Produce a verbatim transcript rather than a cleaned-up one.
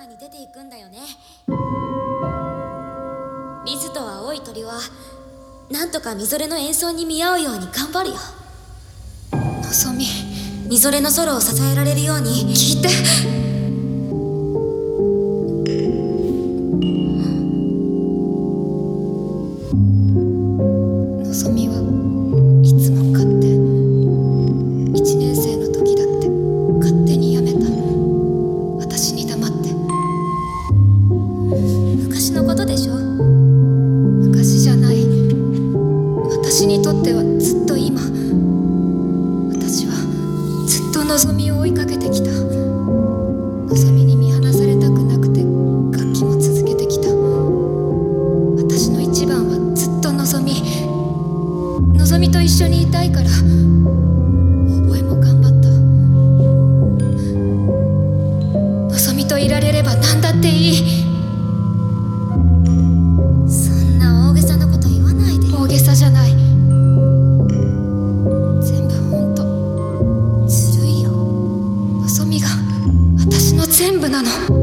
ーに出ていくんだよね。リズと青い鳥はなんとかみぞれの演奏に見合うように頑張るよ。のぞみ、みぞれのソロを支えられるように聞いて。のぞみはいつも勝手。一年生の時だって勝手にやめた。私に黙って。昔のことでしょ。昔じゃない。私にとってはずっと今。私はずっとのぞみを追いかけてきた。のぞみに見放されたくなくて楽器も続けてきた。私の一番はずっとのぞみ。のぞみと一緒にいたいから覚えも頑張った。のぞみといられれば何だっていい。そんな大げさなこと言わないで。大げさじゃない。全部ほんとずるいよ。のぞみが私の全部なの。